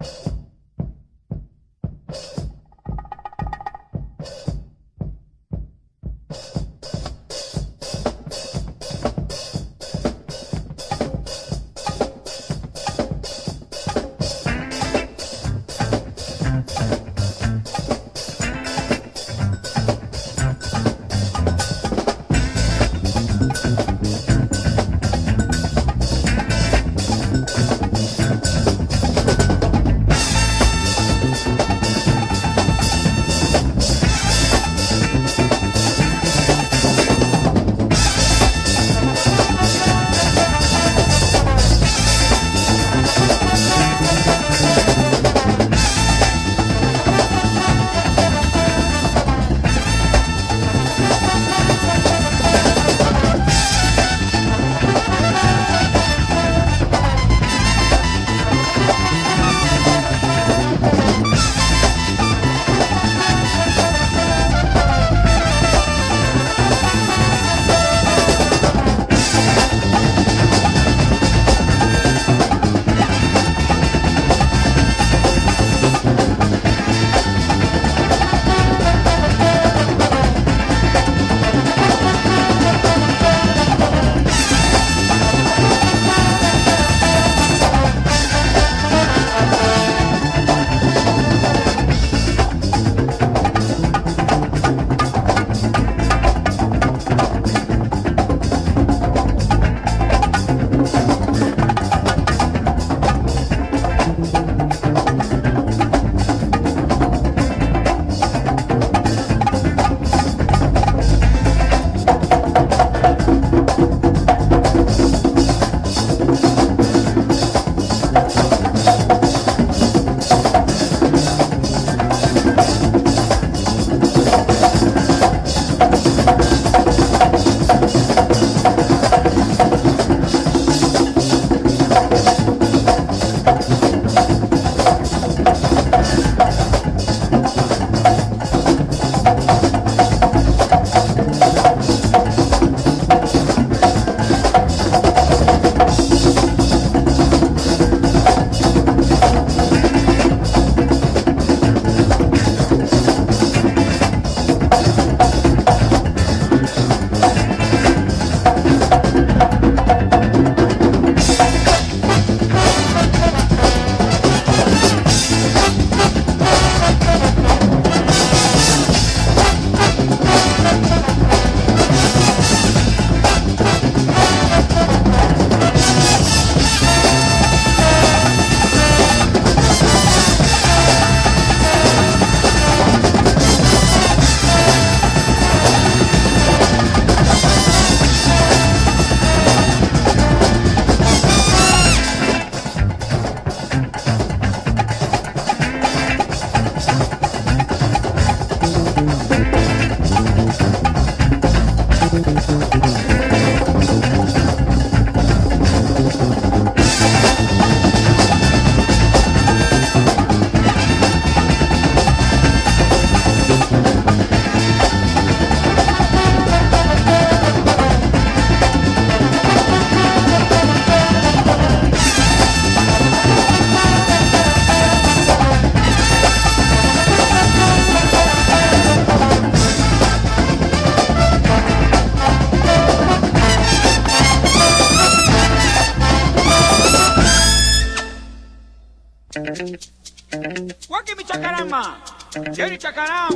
Waki mi chacarama, Jerry chacarama,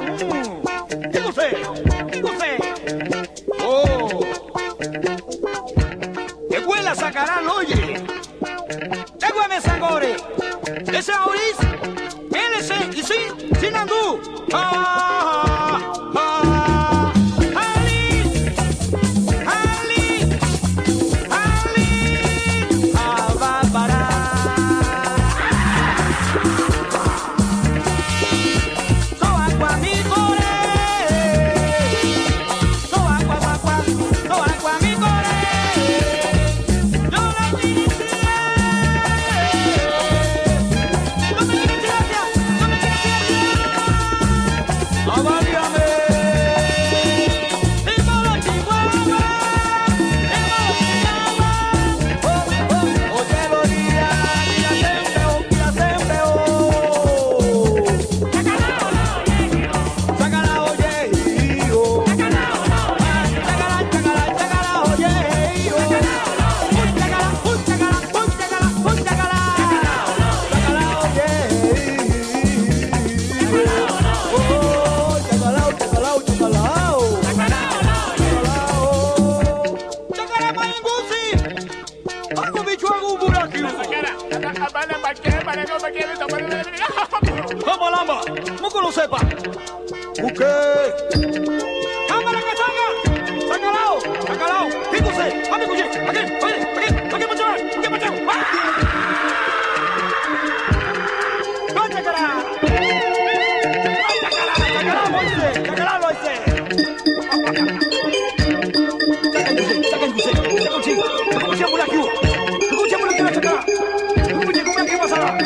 digo sé, oh, que huela sacarán, oye, tengo a mi sangore, ese ahorís, él y sí, sin andú, Vamos, Lamba, muco lo sepa. ¿Qué? ¡Cámara que saca! ¡Sácalo! ¡Sácalo! ¡Fíjuse! ¡Vamos, cuchillo! ¡Aquí! ¡Aquí, macho! ¡Aquí, macho! ¡Concha, cara! ¡Concha, cara! ¡Sácalo, Moisés! ¡Sácalo, Moisés! ¡Saca el cuchillo! ¡Saca el cuchillo! ¡Saca el cuchillo por aquí! ¡Saca el cuchillo por aquí, la chacala! ¡Saca el cuchillo por aquí, pasada!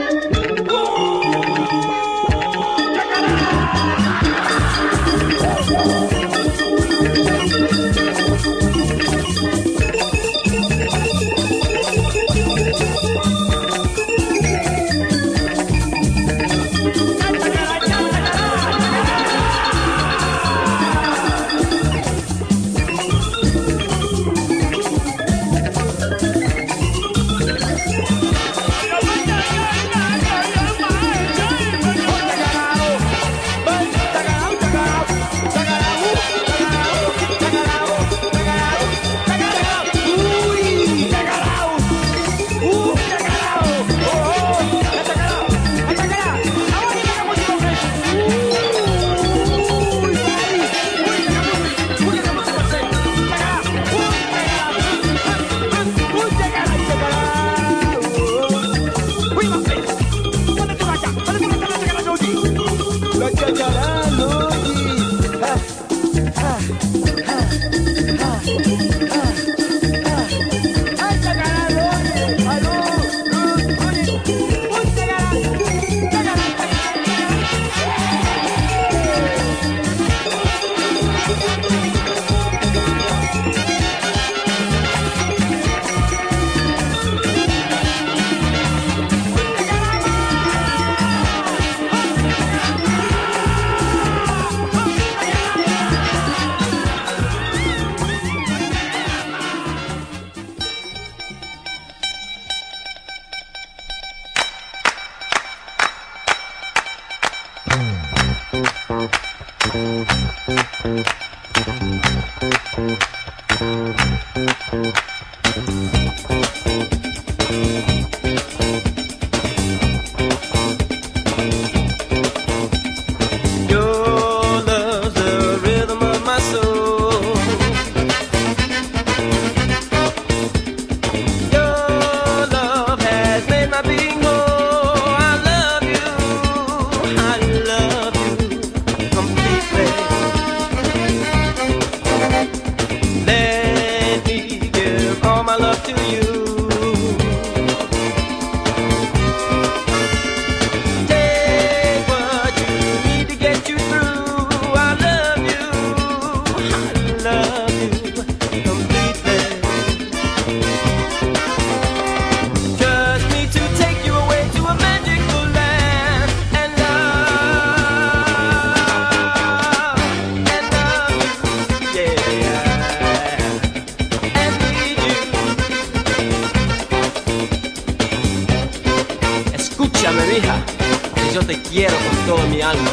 Yo te quiero con toda mi alma.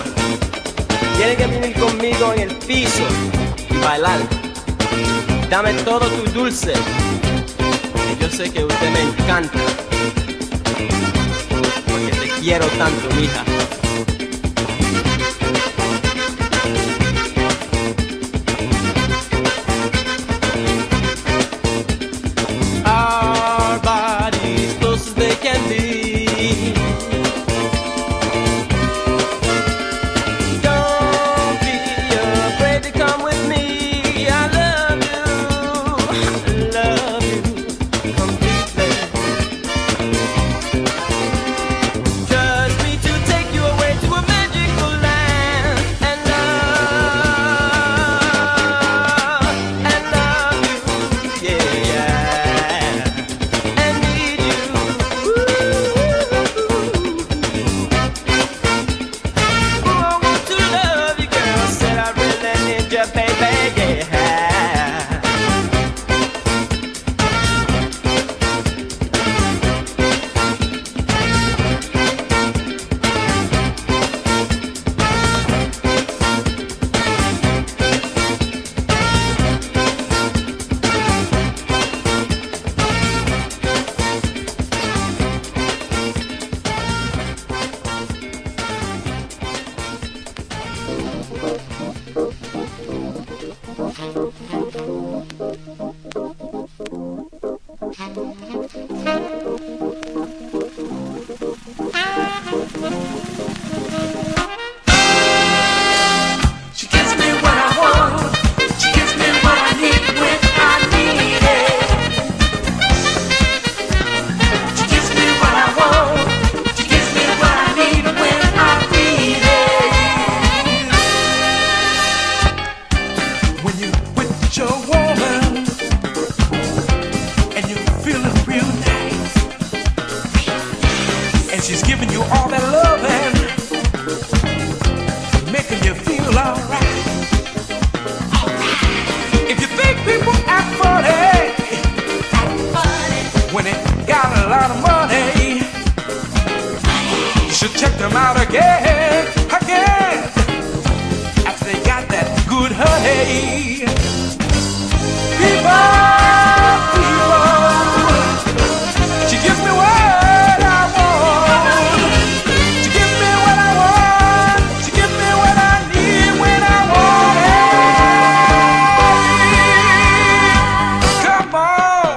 Tienes que venir conmigo en el piso y bailar. Dame todo tu dulce, que yo sé que usted me encanta, porque te quiero tanto, mija. Our bodies close as they can be. Trust me to take you away. She's giving you all that love and making you feel alright. If you think people act funny when they got a lot of money, you should check them out again, after they got that good honey. People, she gives me what I want. She gives me what I want. She gives me what I need when I want it. Come on.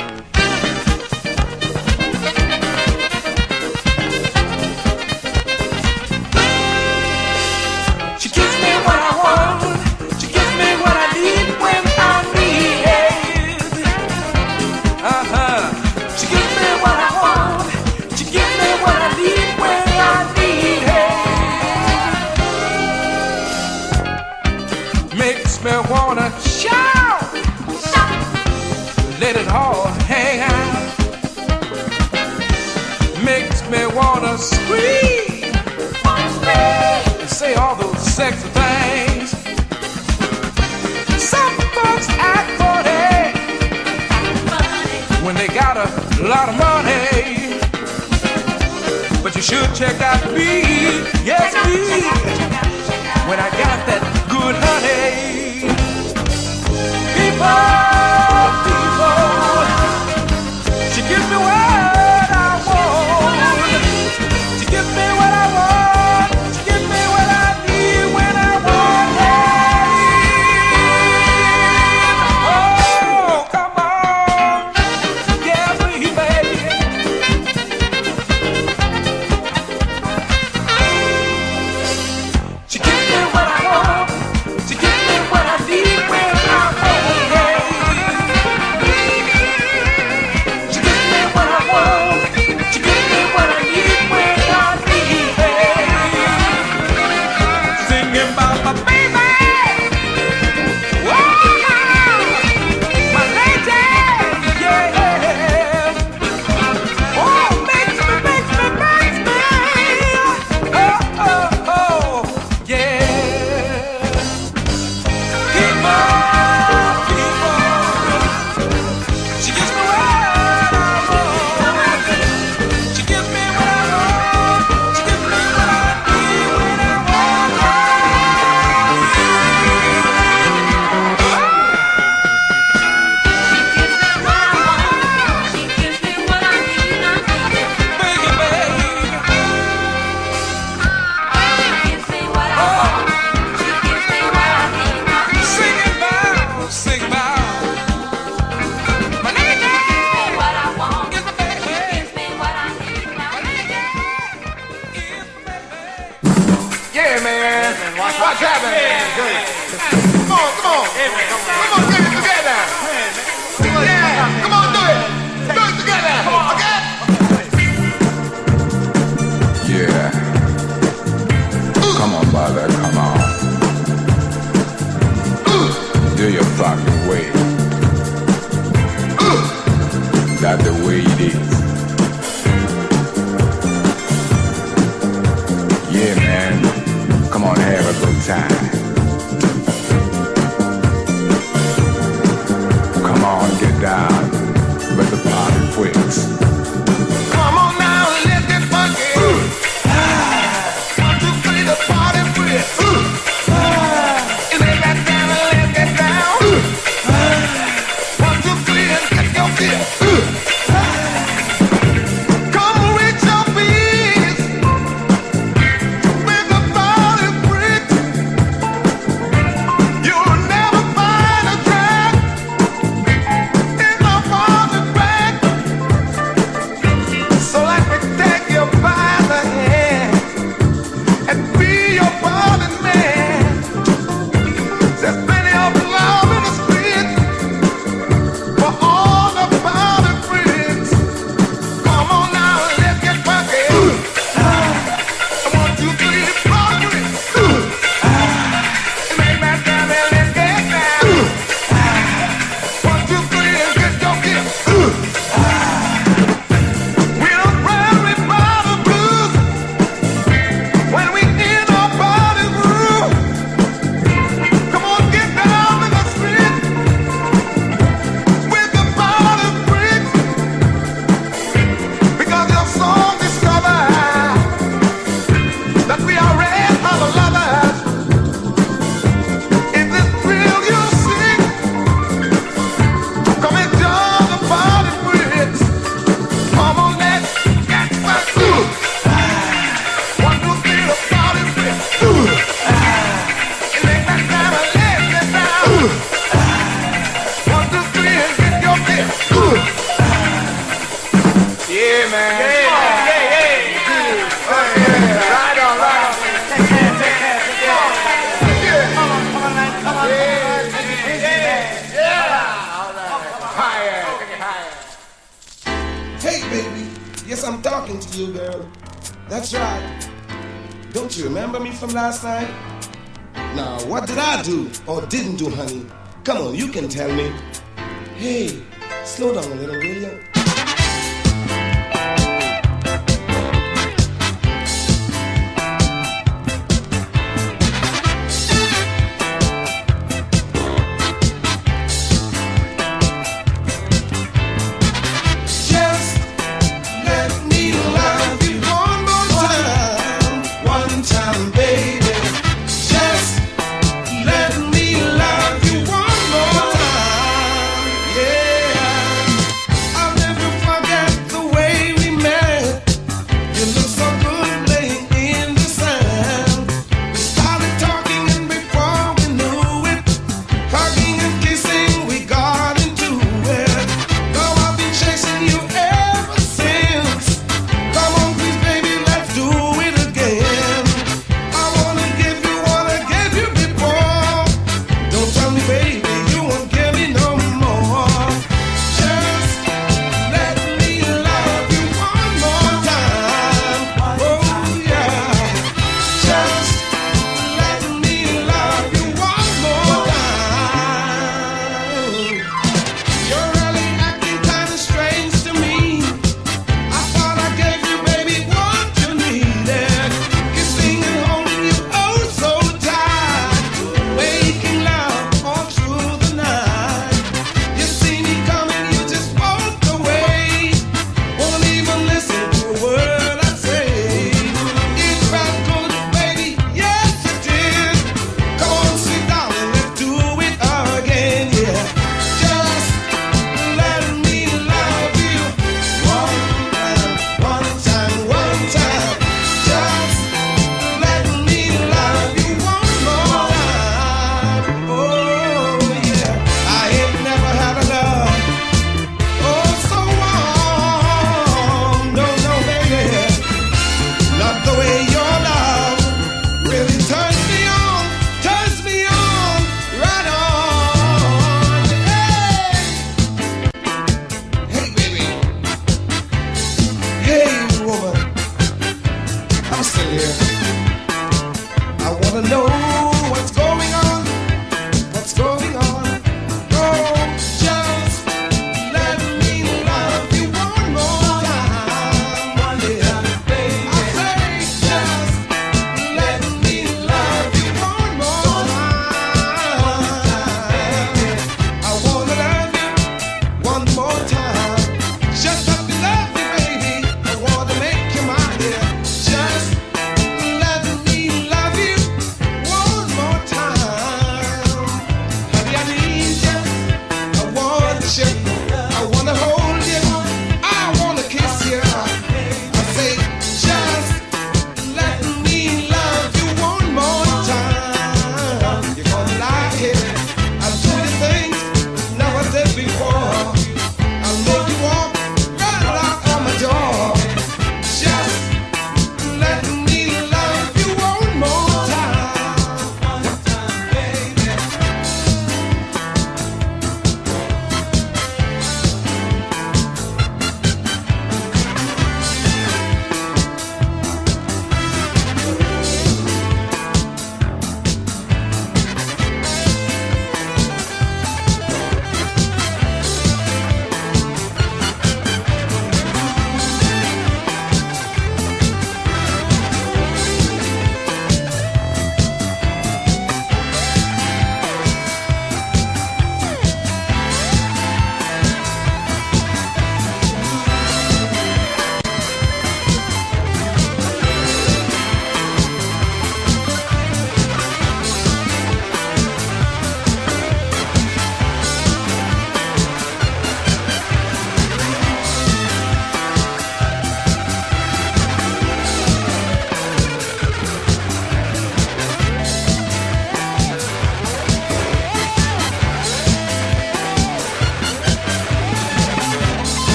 She gives me what I want. She gives me what I need when I need it. She gives me what I want. She gives me what I need when I need it. Makes me wanna shout, let it all hang out. Makes me wanna scream, and say all those sexy things. Some folks act funny when they got a lot of money, but you should check out me, yes me, when I got that good honey. People, she gives me what I want. She gives me what I want. She gives me what I need when I want it. Oh, come on, yeah, baby. She gives me what I want. She gives me what I need when I want it. She gives me what I want. She gives me what I need when I need it. Singing about my baby. Whoa, my lady, yeah. Oh, makes me. Oh, yeah. People, she gives me what I want. She gives me what I want. She gives me what I need when I want Sing about my lady. Give me baby. Yeah, man. What's happening? Come on. Come on, get it together. Yeah, come on, do it. Do it together. Okay? Yeah. Come on, brother, come on. Do your fucking way. That's the way it is. Yeah, man. Come on, have a good time. Yes, I'm talking to you, girl. That's right. Don't you remember me from last night? Now, what did I do or didn't do, honey? Come on, you can tell me. Hey, slow down a little, will you?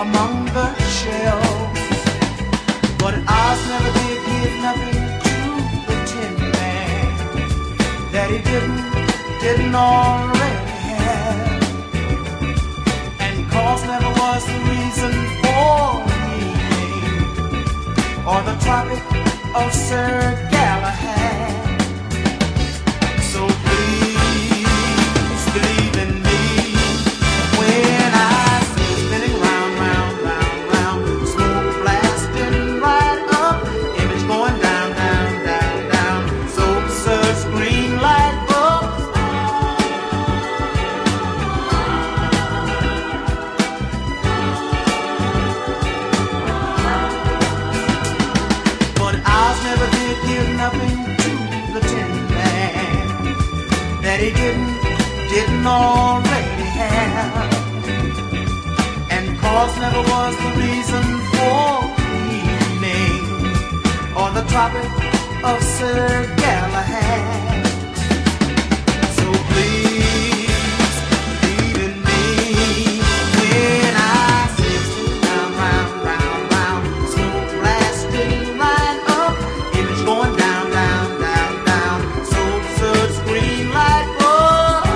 among the shells. But Oz never did give nothing to the Tin Man that he didn't already have. And cause never was the reason for eating or the Tropic of Sir Galahad. So please believe in me when I say spinning round, round, round, round, smoke blasting right up, image going down, down, down, down, soap surge, green light bulbs. But Oz never did give nothing to the Tin Man that he didn't already have. And cause never was the reason for evening or the Tropic of Sir Galahad. So please believe in me when I say round, round, round, round, smoke blasting right up, image going down, down, down, down, soap surge, green light bulbs.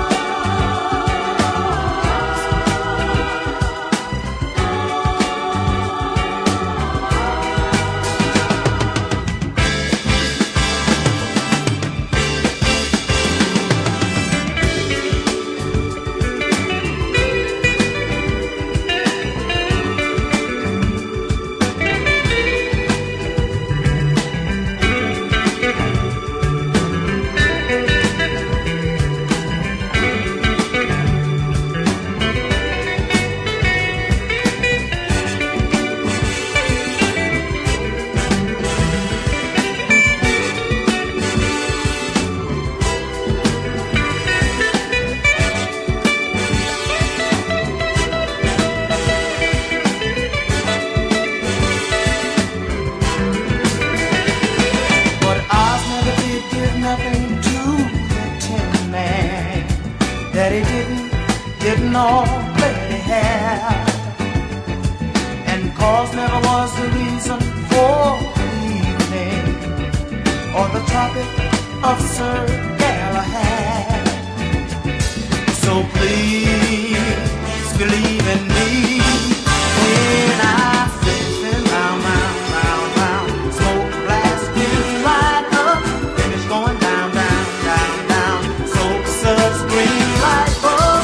But Oz never did give nothing to the Tin Man that he didn't already have. And cause never was the reason for evening or the Tropic of Sir Galahad. So please believe in me when I say spin round, round, round, round, smoke blasting right up, finish going down, down, down, down, soap suds, green light bulb.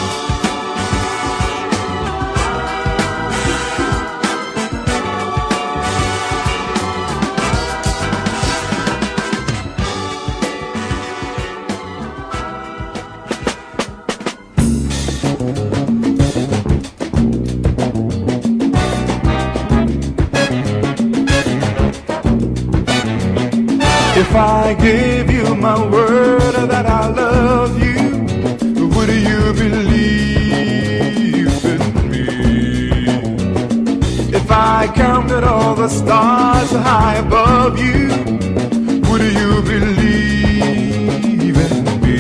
If I gave you my word that I love you, would you believe in me? If I counted all the stars high above you, would you believe in me?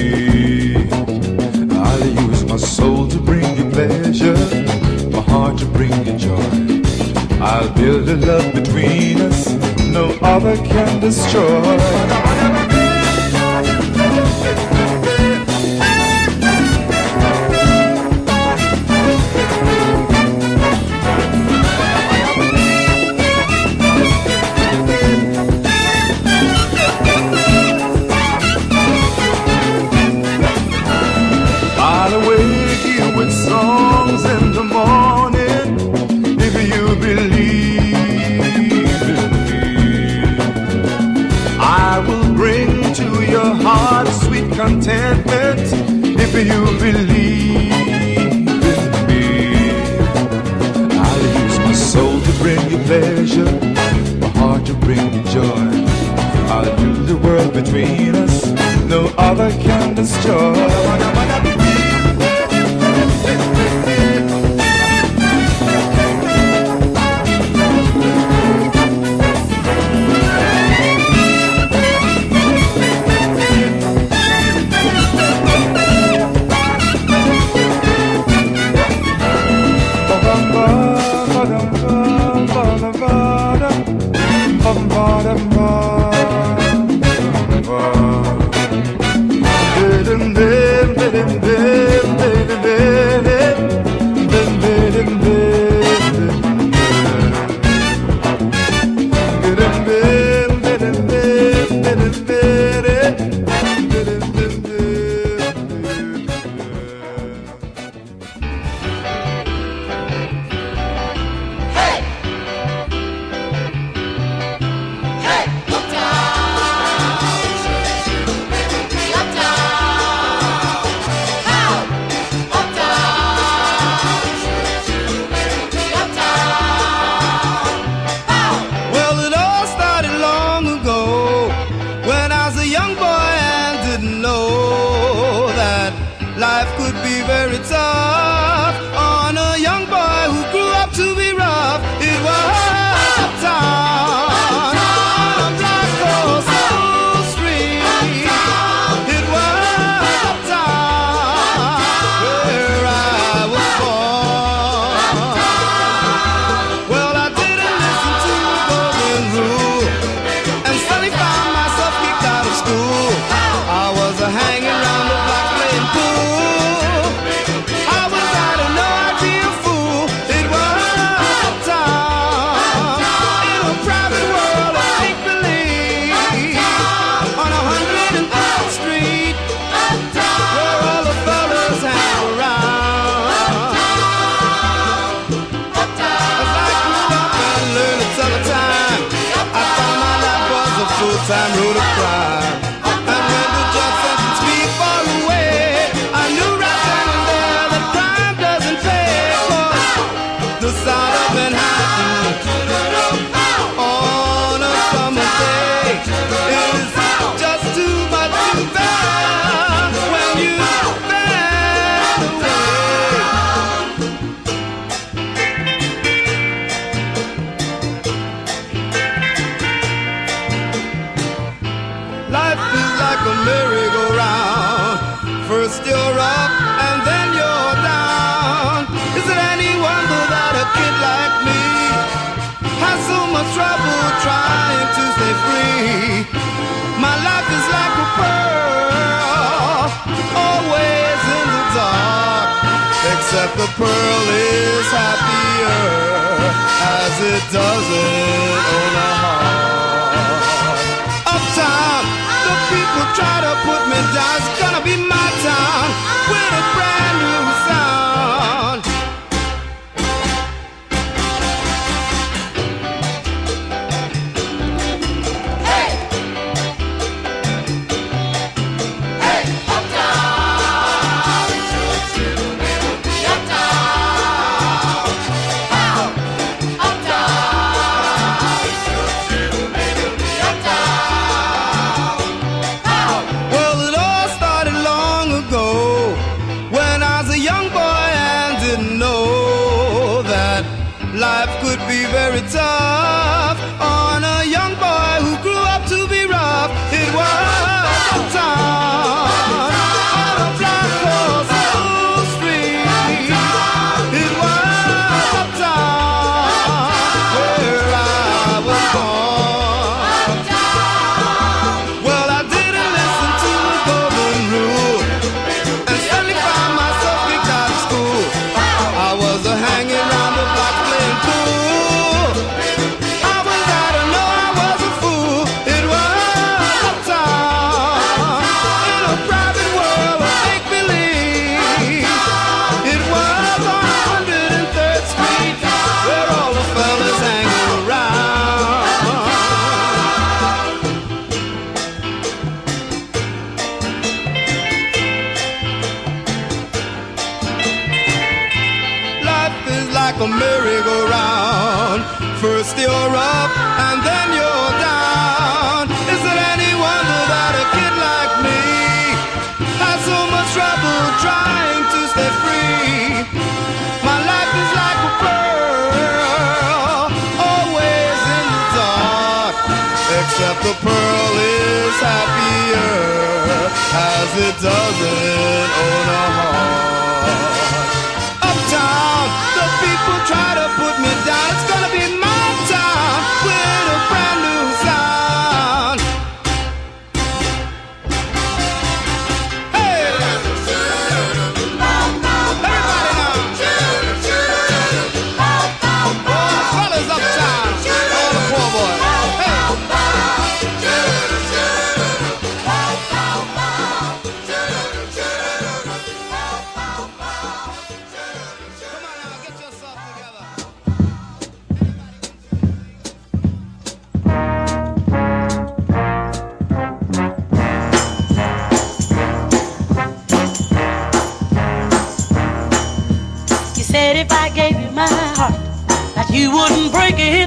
I'll use my soul to bring you pleasure, my heart to bring you joy. I'll build a love between us no other can destroy. I'll awake you with songs in the morning if you believe in me. I will bring to your heart sweet contentment if you believe in me. I'll use my soul to bring you pleasure, my heart to bring you joy. I'll build the world between us, no other can destroy. Bye. be very tough on a young boy who grew up to be rough. It was uptown on a black coastal street. It was uptown where I was born. Well, I didn't listen to the golden rule and suddenly found myself kicked out of school. I was hanging around the block playing pool. I was out of no idea fool. It was uptown in a private world of make-believe on 103rd Street where all the fellas hang around. As I grew up and learned to tell the time, I found my life was a full-time road of crime. And when the judge sentenced me far away, I knew right then and there that crime doesn't pay. 'Cause the sound of Manhattan on a summer day is just too much to bear when you bend away. Life is like a merry-go-round. First you're up and then you're down. Is it any wonder that a kid like me has so much trouble trying to stay free? My life is like a pearl, always in the dark. Except the pearl is happier as it doesn't own a heart. Uptown, the people try to put me down. It's gonna be my town with a brand new sound. Hey, hey, uptown, uptown, well, it all started long ago when I was a young boy and didn't know that life could be very tough on a young boy who grew up to be rough. It was uptown on a black coastal street. It was uptown where I was born. Well, I didn't listen to the golden rule and suddenly found myself kicked out of school. I was hanging around the block playing pool. I was out of know I was a fool. It was uptown in a private world of make-believe. It was on 103rd Street where all the fellas hang around. Life is like a merry-go-round. First you're up and then you're down. Is it any wonder that a kid like me has so much trouble trying to stay free? My life is like a pearl, always in the dark. Except the pearl is happier as it doesn't own a heart. Uptown, the people try to put me down. It's gonna be my town with a brand new sound. Hey! Everybody now! All the fellas uptown, all the poor boys. Hey! you wouldn't break it.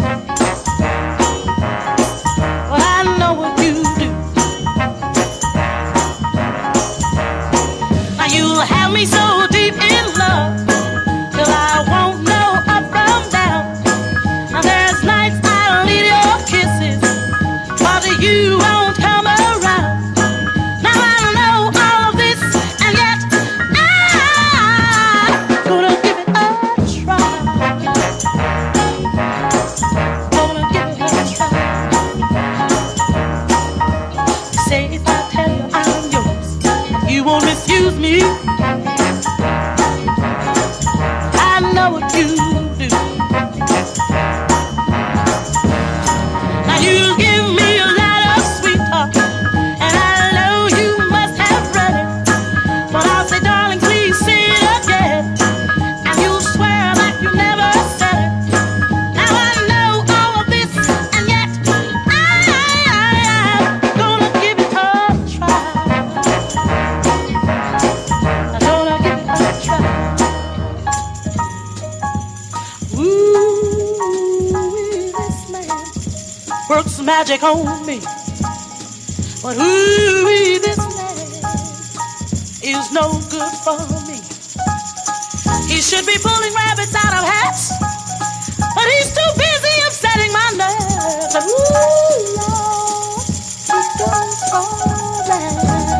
Well, I know what you do. Now you'll have me so deep in love till I won't know up from down. And there's nights I'll need your kisses, but you won't come around. Now I know all of this, and yet I'm gonna give it a try. Gonna give it a try. Say if I tell you I'm yours, you won't misuse me. I know what you do. Now you give me a lot of sweet talk, and I know you must have read it. But I'll say, darling, please say it again, and you swear that you never said it. Now I know all of this, and yet I'm gonna give it a try. I'm gonna give it a try. Ooh, this man works magic on me. But ooh, this man is no good for me. He should be pulling rabbits out of hats, but he's too busy upsetting my nerves. And ooh, Lord, he does all that.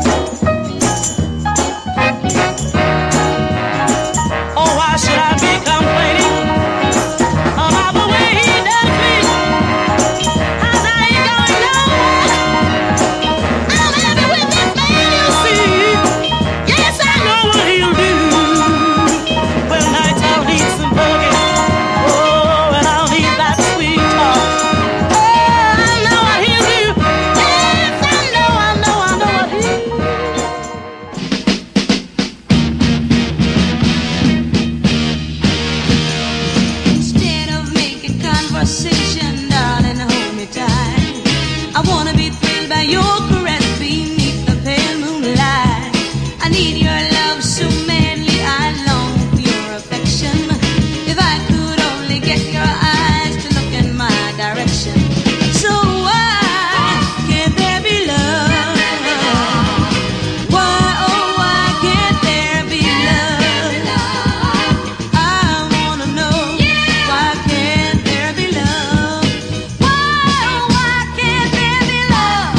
Oh, why should I be complaining about the way he does me? 'Cause I ain't going nowhere. I'm happy with this man, you see. Yes, I know what he'll do. Well, nights I'll need some hugging. Oh, and I'll need that sweet talk. Oh, I know what he'll do. Yes, I know what he'll do. Instead of making conversation, darling, hold me tight. I wanna be thrilled by your caress beneath the pale moonlight. I need your love so madly, I long for your affection. If I could only get your eyes to look in my direction. So why can't there be love? Why, oh, why can't there be love? I wanna know, why can't there be love? Why, oh, why can't there be love?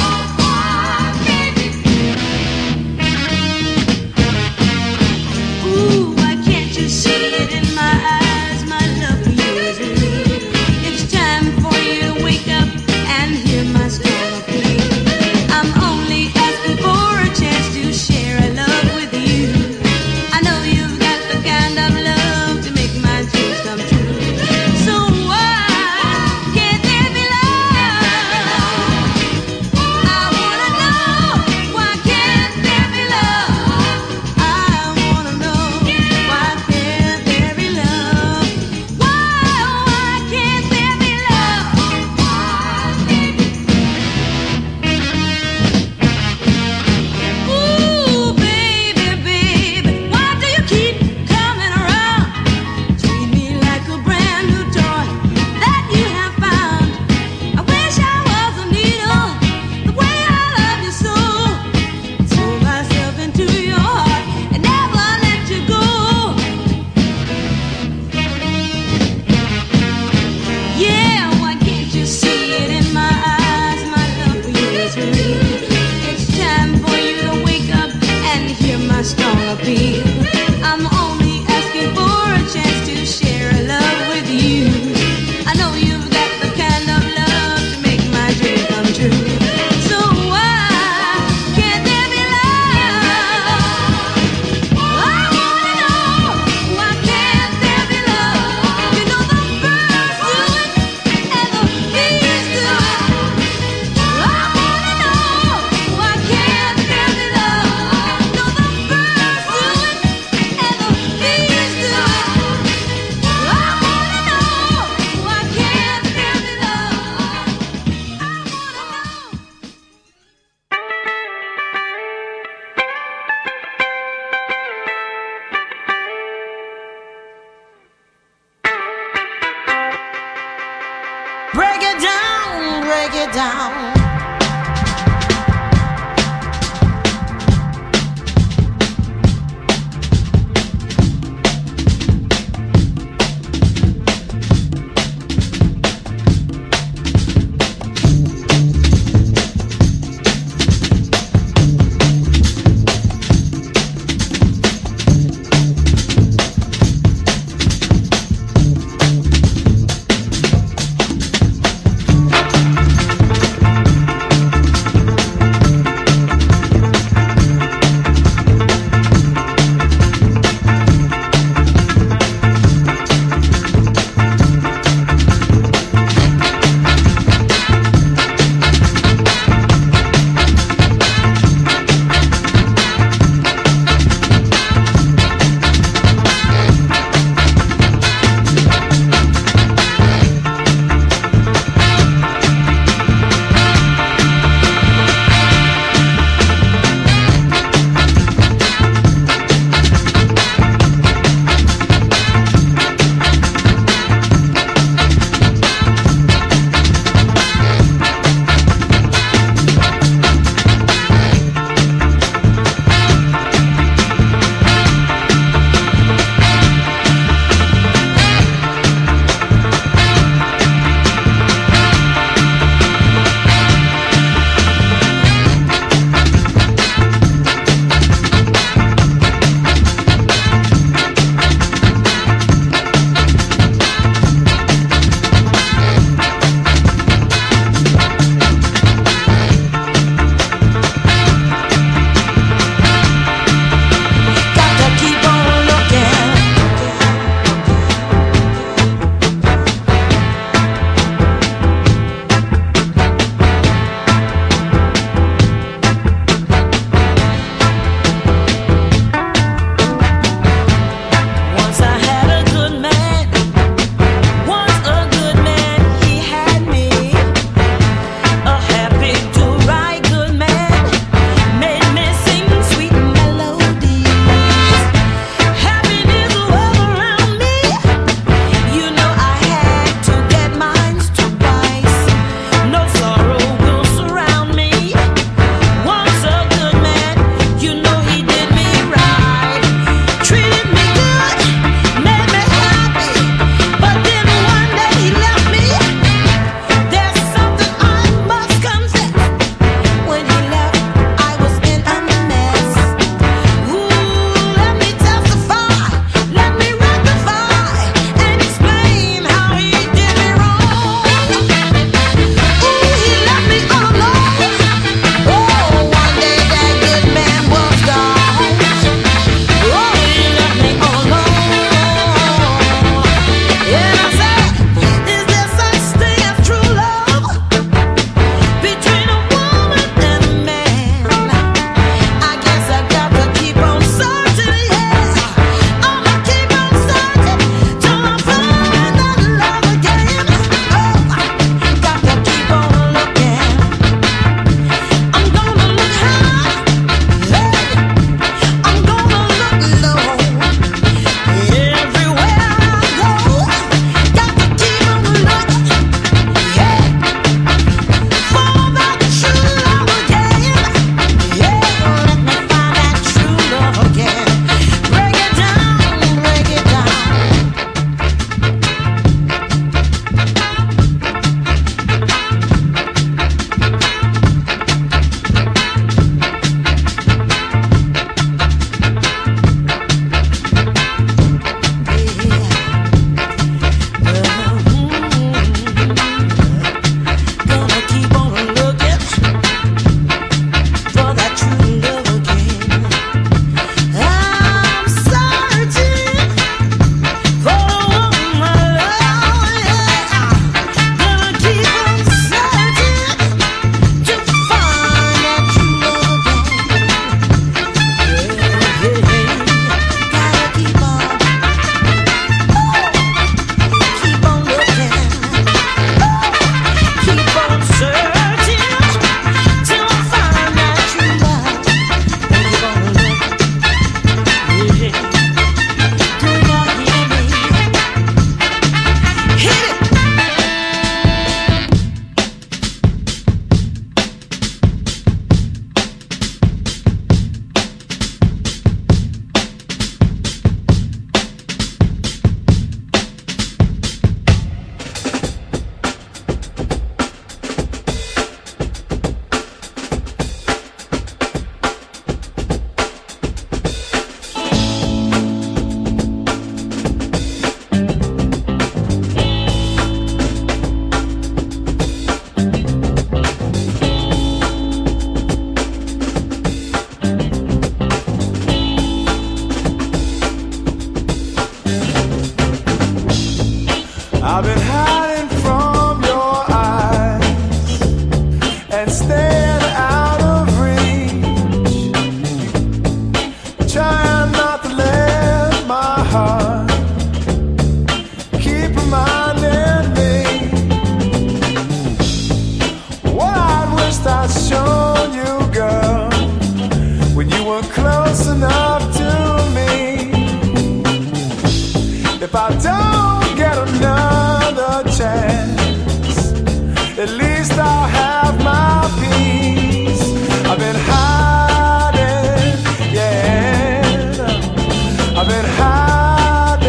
Ooh, why can't you see it in my eyes? My love for you is real. It's time for you to wake up and hear my strong appeal. I'm only asking for a chance to share a love with you. I know you've got the kind of love to make my dreams come true. So why can't there be love? I wanna know, why can't there be love? I wanna know, why can't there be love? Why, oh, why can't there be love? Ooh, baby, baby, why do you keep coming around? Treat me like a brand new toy that you have found. I wish I was a needle, the way I love you so. Throw myself into your heart and never let you go. Yeah, why can't you see it in my eyes? My love for you is real. It's time for you to wake up and hear my strong appeal. I'm only asking for a chance to share a love with you. I know you've got the kind of love to make my dream come true. So why can't there be love? I wanna know, why can't there be love? You know the birds do it and the bees do it. I wanna know, why can't there be love? You know the birds do it and the bees do it. I wanna know, why can't there be love? I wanna know. Break it down, break it down. I've been hiding from your eyes and staying out of reach, trying not to let my heart keep reminding me what I wished I'd shown you, girl, when you were close enough to me. If I don't get another chance, at least I'll have my peace. I've been hiding, yeah, I've been hiding,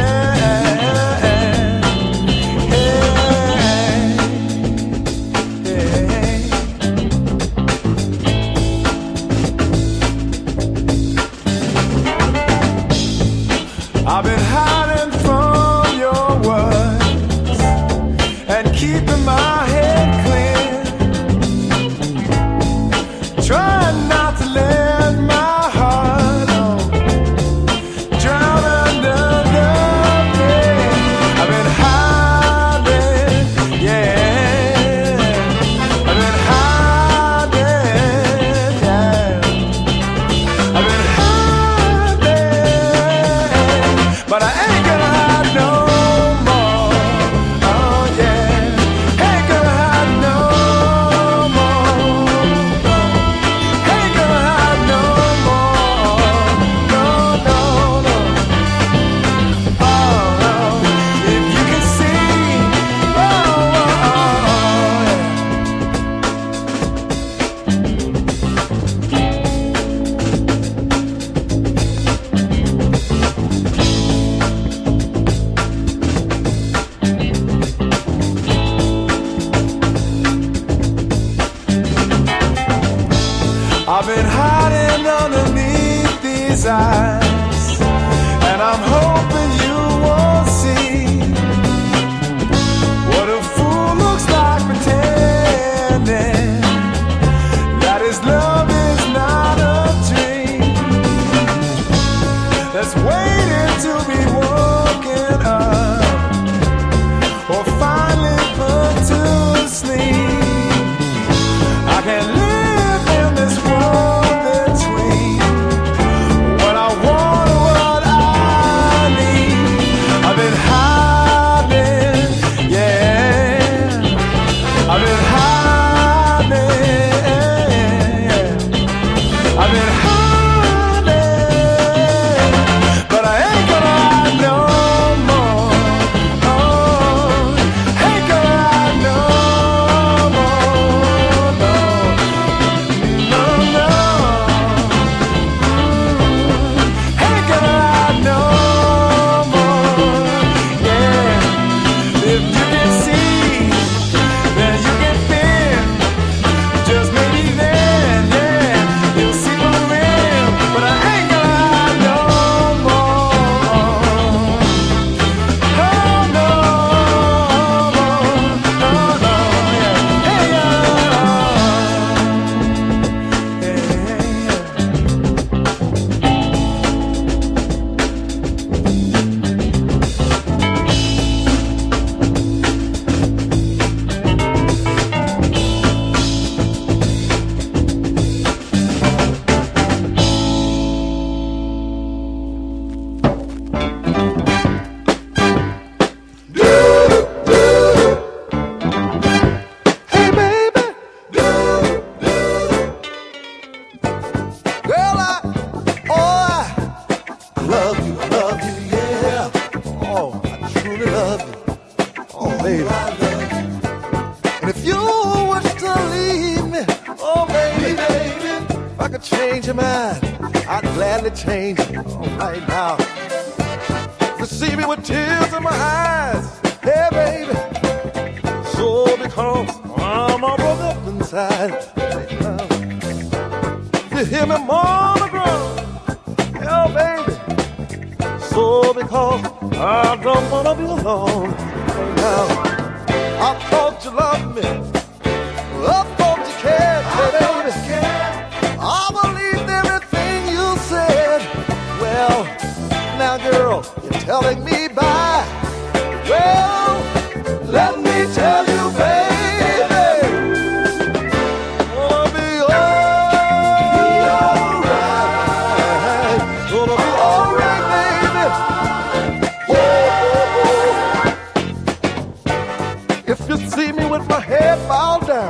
I've been hiding from your words and keeping my head clear, trying not to let my heart drown under the pain. I've been hiding, yeah, I've been hiding, yeah, I've been hiding, but I ain't gonna hide no more. Oh yeah, ain't gonna hide no more. Ain't gonna hide no more. No, no, no. Oh no, if you can see, oh, I've been hiding underneath these eyes, and I'm hoping you won't see what a fool looks like pretending that his love is not a dream that's waiting to be woken up or finally put to sleep. I can't live in this world between what I want and what I need. I've been hiding, yeah, I've been hiding, yeah, I've been hiding, but I ain't gonna hide no more. Oh, ain't gonna hide no more, no. No, no, ain't gonna hide no more, yeah. If you can see, then you can feel, just maybe then, yeah, you'll see what I'm in, but I ain't gonna hide no more. Oh, no, no, no, yeah, hey, hey, baby. Girl, I love you, yeah. Oh, I truly love you. Oh, baby. And if you wish to leave me, oh, baby, if I could change your mind, I'd gladly change it right now. To see me with tears in my eyes, hey, baby. So because I'm all broke up inside right now. You hear me, mama groan, oh, baby. So because I don't wanna be alone right now. I thought you loved me, I thought you cared, baby. I believed everything you said. Well, now girl, you're telling me bye. Well, Let me tell you, baby, gonna be alright. Gonna be alright, baby. Whoa. If you see me with my head bowed down,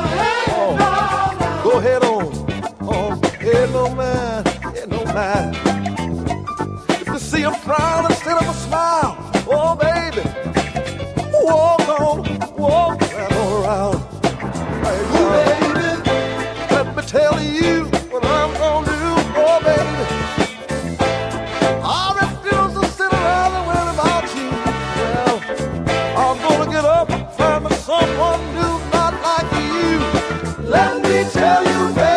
go ahead on. Hey, no man, hey, no man. If you see him frown instead of a smile, oh baby, walk on around. Hey, baby, let me tell you what I'm gonna do, oh baby. I refuse to sit around and worry about you. Well, I'm gonna get up and find me someone new, not like you. Let me tell you, baby.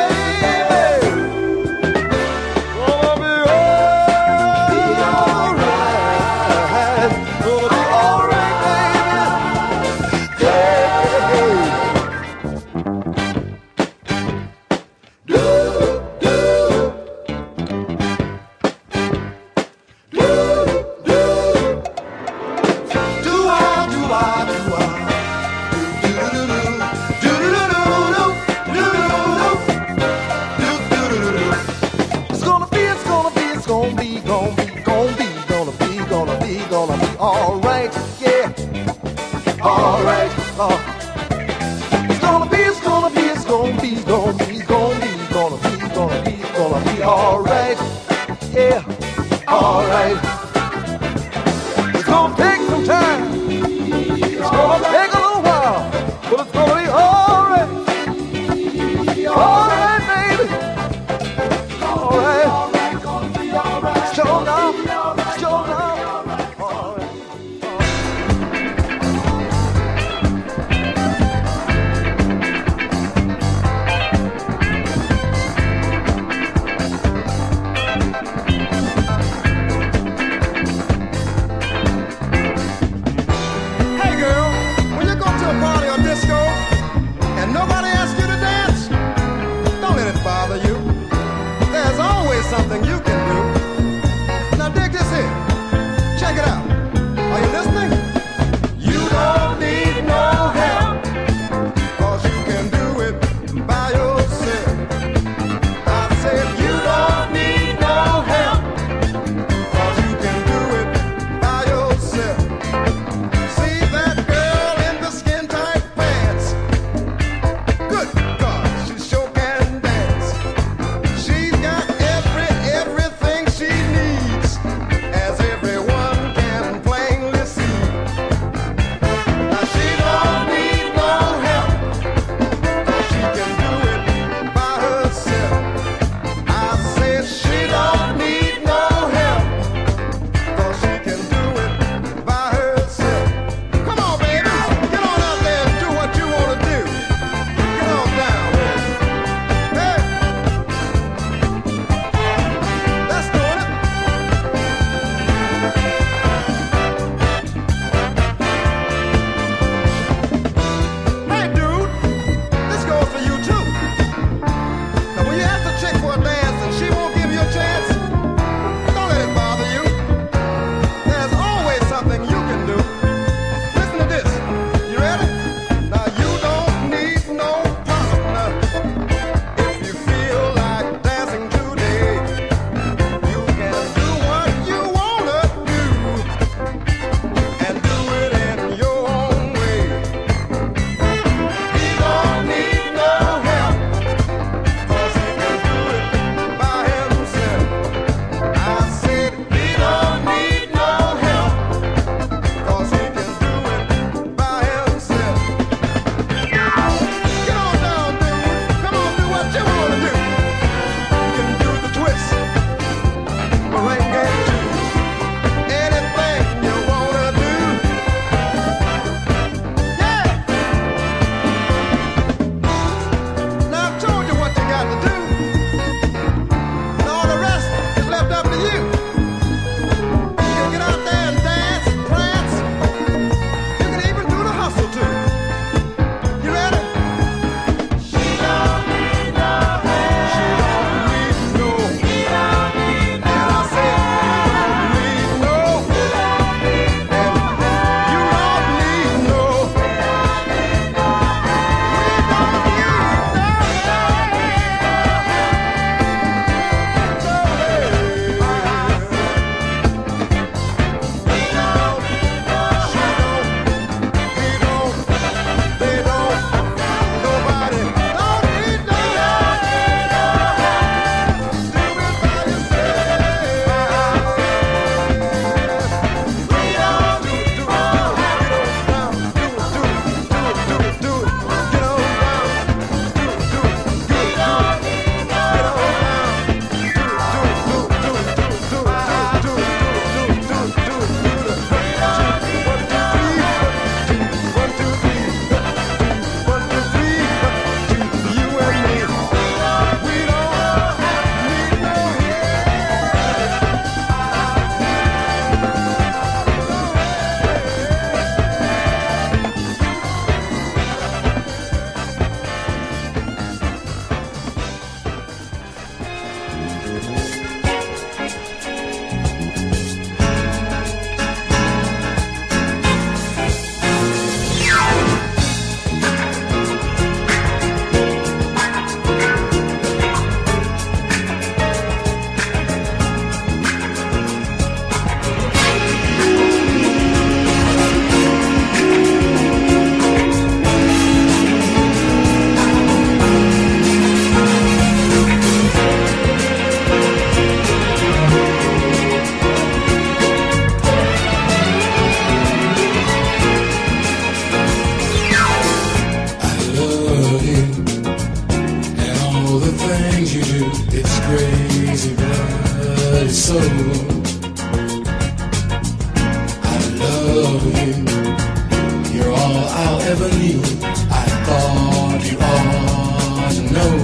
love you. You're all I'll ever need. I thought you ought to know.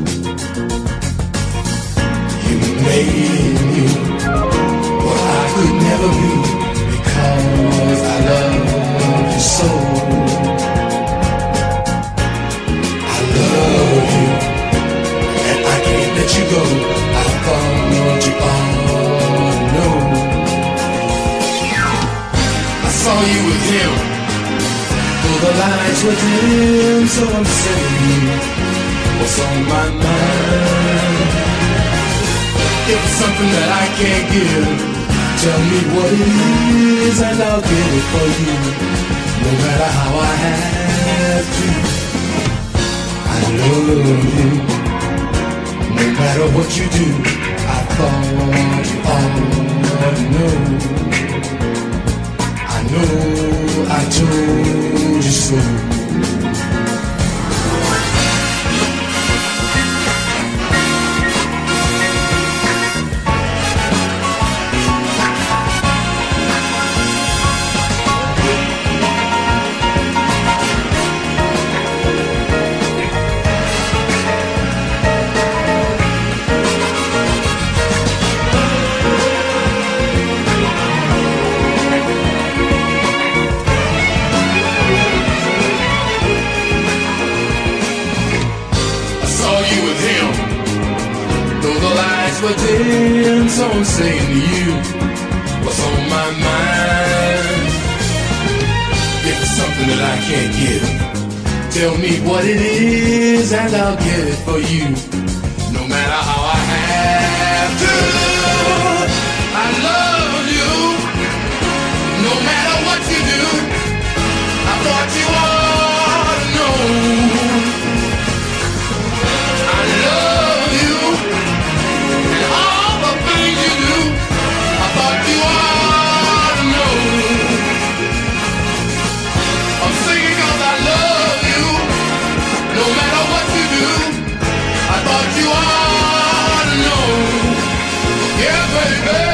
You made me what I could never be, because I love you so. I love you, and I can't let you go. I thought you ought to know. I saw you with him, though the lights were dim, so I'm saying what's on my mind. If it's something that I can't give, tell me what it is and I'll get it for you, no matter how I have to. I love you, no matter what you do. I thought you ought to know. I know I told you so. But then, so I'm saying to you what's on my mind. If it's something that I can't give, tell me what it is and I'll get it for you, no matter how I have to. I love you, no matter what you do. I thought you ought to know. I love you. All the things you do, I thought you ought to know. I'm singing 'cause I love you, no matter what you do. I thought you ought to know. Yeah, baby.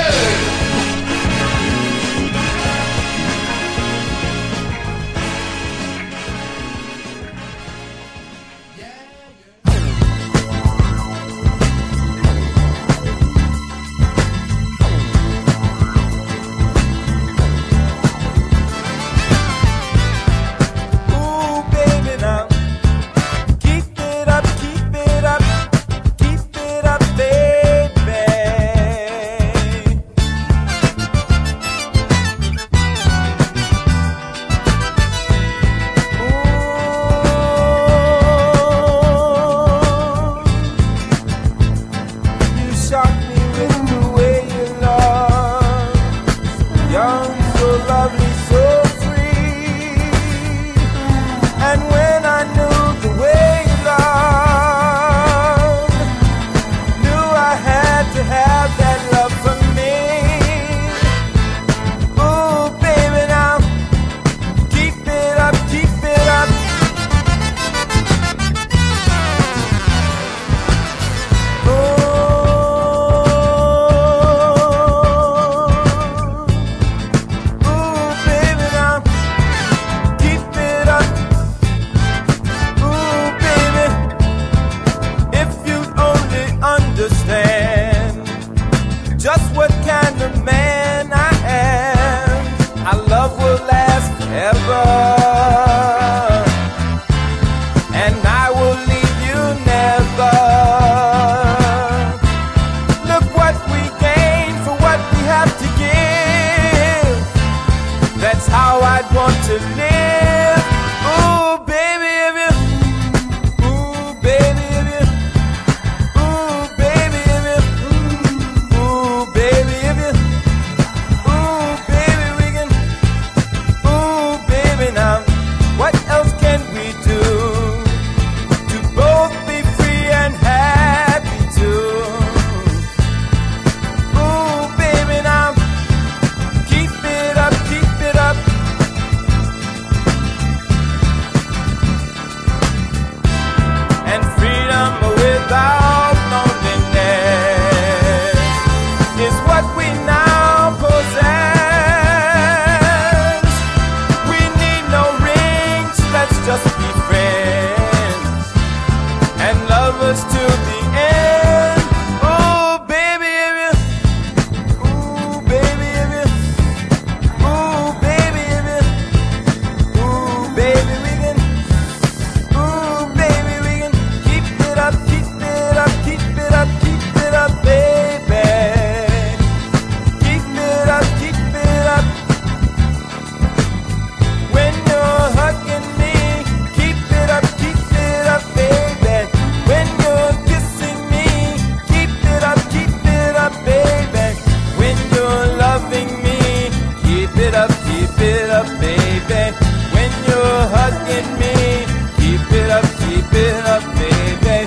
with me. Keep it up, baby.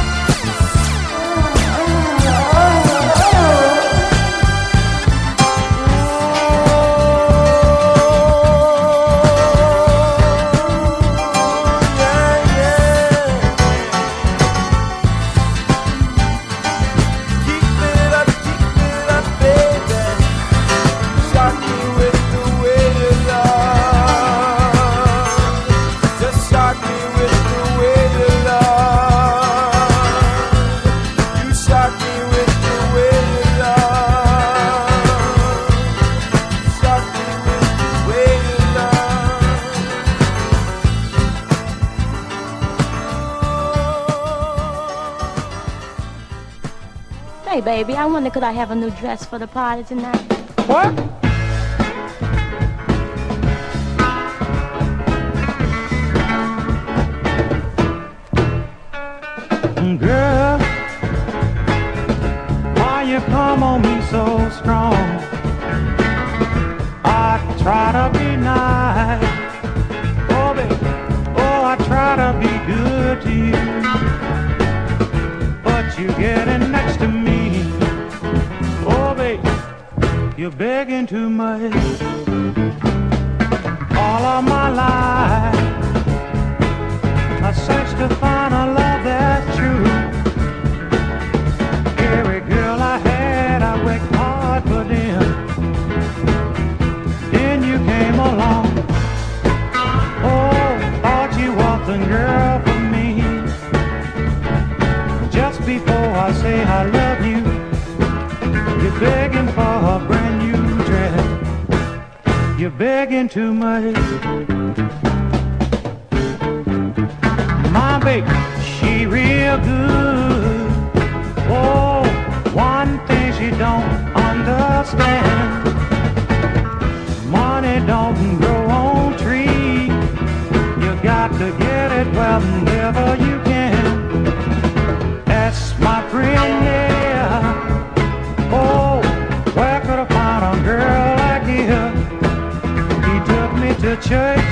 Hey, baby, I wonder could I have a new dress for the party tonight? What? Girl, why you come on me so strong? I try to be nice, oh baby, oh I try to be good to you, but you getting next to me, oh baby, you're begging too much. All of my life I searched to find a love that's true. Every girl I had, I worked hard for them. Then you came along. Oh, thought you was the girl for me. Just before I say I love you, you're begging for a brand new dress. You're begging too much. My baby, she real good. Oh, one thing she don't understand. Money don't grow on trees. You got to get it wherever you can. That's my friend there. Oh, where could I find a girl like you? He took me to church.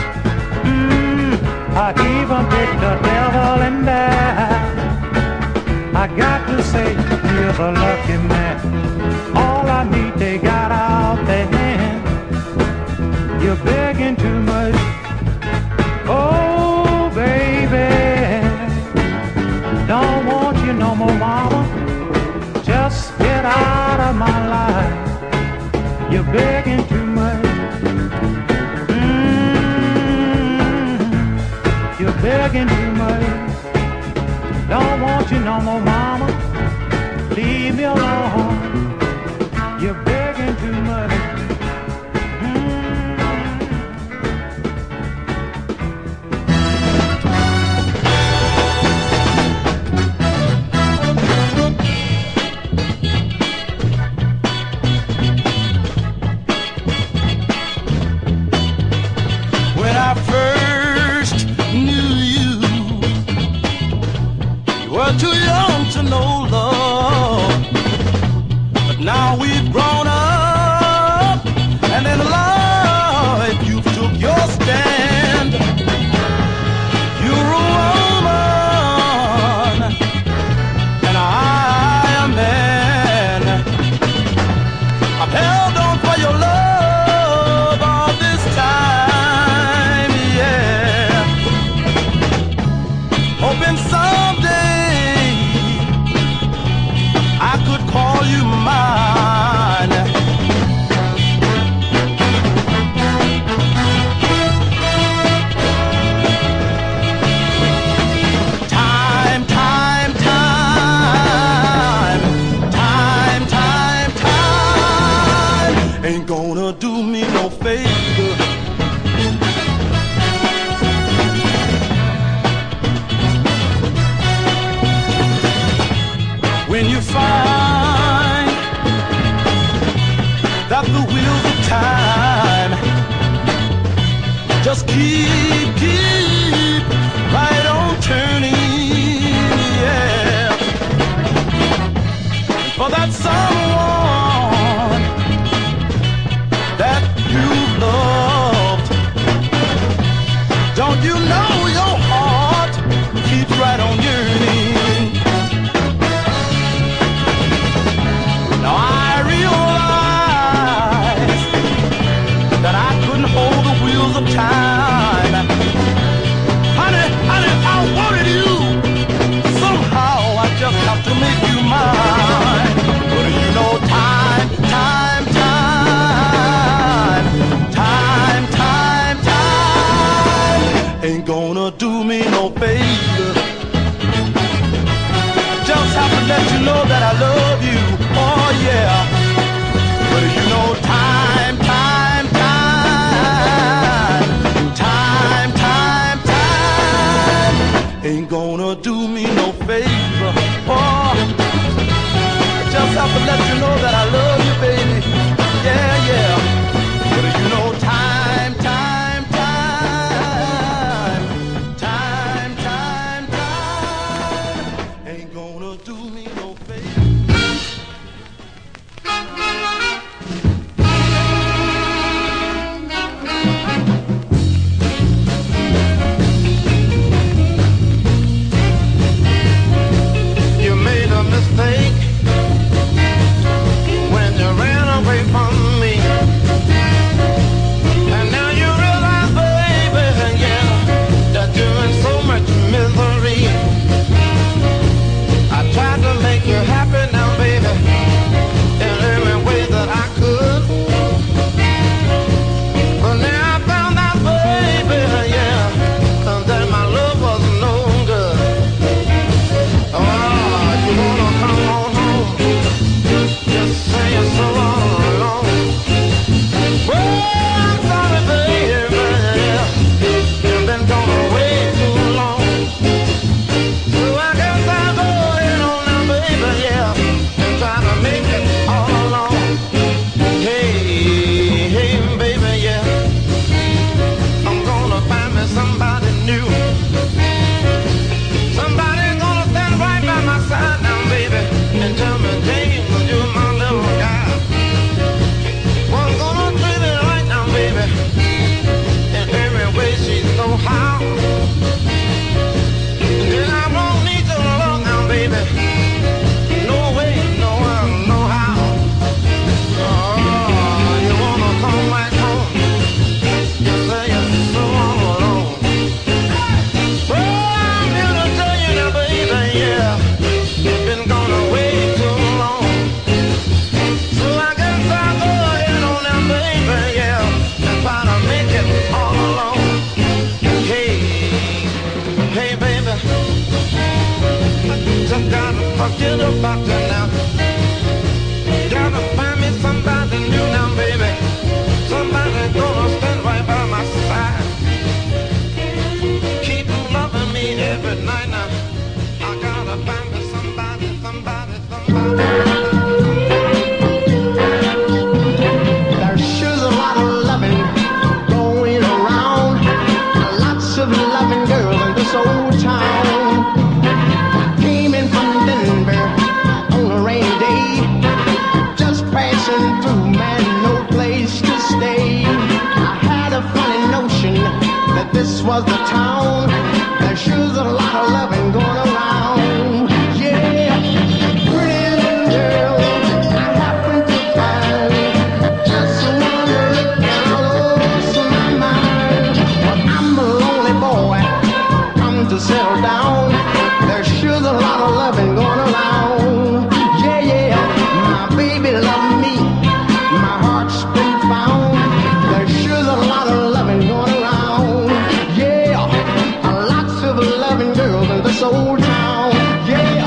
I even picked the devil in there. I got to say, you're the lucky man. All I need, they got out their hand. You're begging too much. Oh, baby, don't want you no more, mama. Just get out of my life. You're begging too much. You're begging too much. Don't want you no more, mama. Leave me alone. You're begging too much. When I first knew you, you were too young to know love. But now we've grown up, and in life you took your stand. You're a woman, and I am man. I've held on for your love all this time, yeah. Hoping someday I could call you mine. Time, time, time, time, time, time ain't gonna do me no favor. When you find that the wheels of time just keep right on turning, yeah. For that someone that you loved, don't you know let you know that I love you, baby. Yeah, yeah. But you know time, time, time, time, time, time ain't gonna do me no favor. You made a mistake when you ran away from me, and now you realize, baby, yeah, that you're in so much misery. I tried to make you happy now, baby, in every way that I could, but now I found out, baby, yeah, that my love was no good. Oh, you wanna come on home? Just say you're so all alone. Well, I'm sorry, baby, yeah, you've been gone away too long. So I guess I'll go in on now, baby, yeah, and try to make it all alone. Hey, hey, baby, yeah, I'm gonna find me somebody new. Somebody's gonna stand right by my side now, baby, and tell me, James, you're my little guy. One's gonna treat me right now, baby, in every way she knows how. And then I won't need your love now, baby. No way, no how. Oh, you wanna come back home? You say you're so all alone. Well, I'm here to tell you now, baby, yeah, you've been gone away too long. So I guess I'll go ahead on now, baby, yeah, and try to make it all alone. Hey, hey, baby, just gotta forget about you now. Gotta find me somebody new now, baby. Somebody gonna stand right by my side. Keep loving me every night now. I gotta find me somebody, somebody, somebody. There's sure a lot of loving going around. Lots of loving girls in this old town. Came in from Denver on a rainy day, just passing through, man, no place to stay. I had a funny notion that this was the town. There's sure a lot of loving going around. Yeah, pretty little girl I happen to find, just wanna look all over my mind. But I'm a lonely boy, come to settle down. There's sure a lot of loving going around. Yeah, yeah, my baby loved me, my heart's been found. There's sure a lot of loving going around. Yeah, lots of loving girls in this old town. Yeah.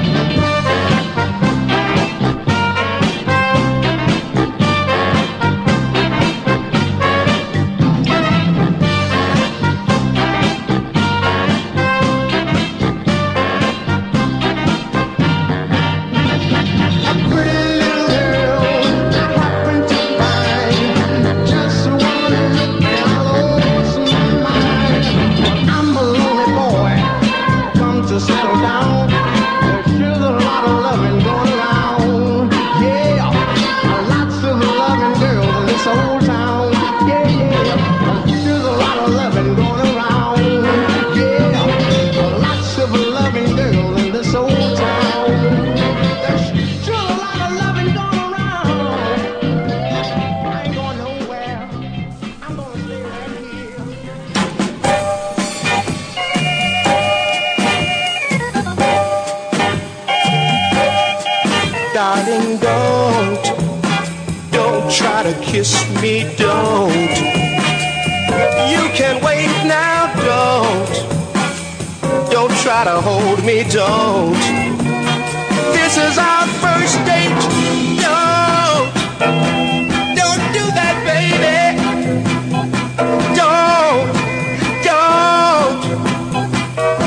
A pretty little girl I happen to find, just wanna look all over my mind. But I'm a lonely boy, come to settle down. There's sure a lot of loving going around. Yeah, lots of loving girls in this old town. Yeah, yeah, there's sure a lot of loving going around. Yeah, lots of loving girls in this old town. There's sure a lot of loving going around. I ain't going nowhere. I'm gonna stay right here. Darling, don't try to kiss me, don't. You can wait now, don't try to hold me, don't. This is our first date, don't do that, baby. Don't,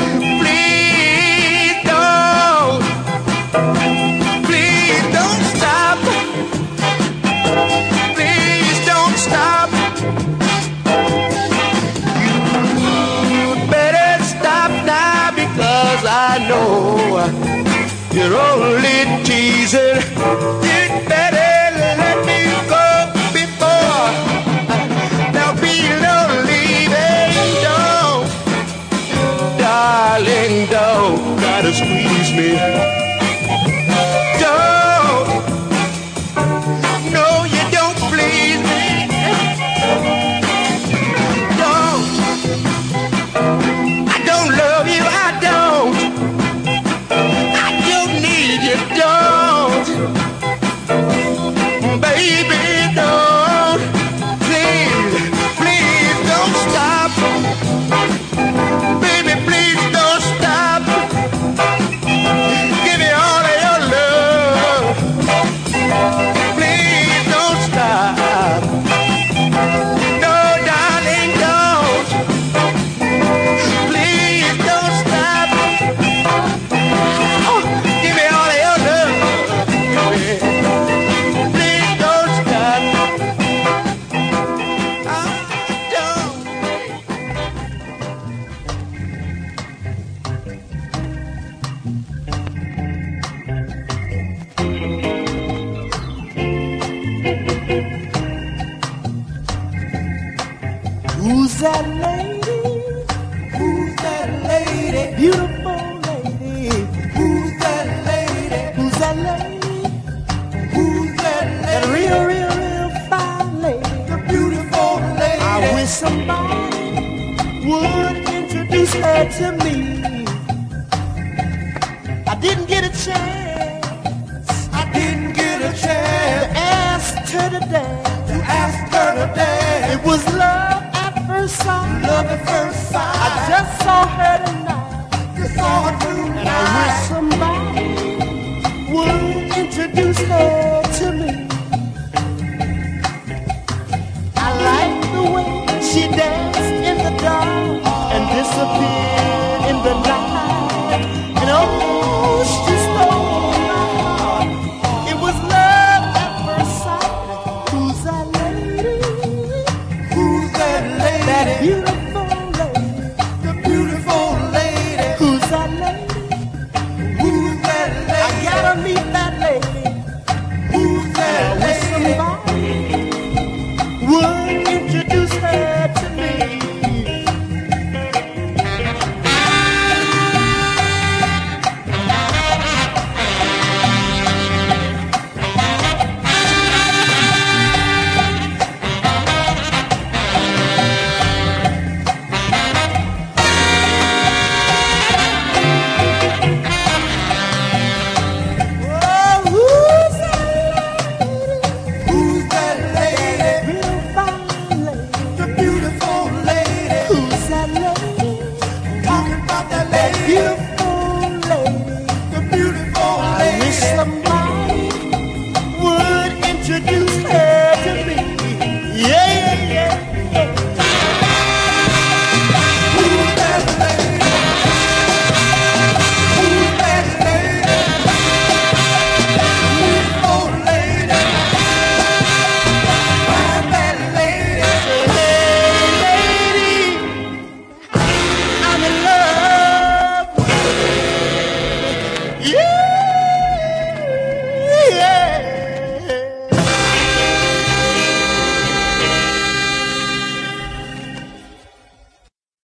please don't stop. You're only teasing. You'd better let me go before there'll be no leaving. Don't, darling, don't try to squeeze me. Don't, no, you don't please me. Don't, I don't love you, I don't. I don't need you, don't. Baby, don't. Please, please don't stop. Baby, please don't stop. Give me all of your love. Please don't stop. No, darling, don't. Please don't stop. Oh, give me all of your love. Please don't stop. Don't. Who's that lady? Who's that lady? Beautiful lady. Who's that lady? Who's that lady? Who's that lady? That real, real, real fine lady. The beautiful lady. I wish somebody would introduce her to me. I didn't get a chance. I didn't get a chance to ask her to dance.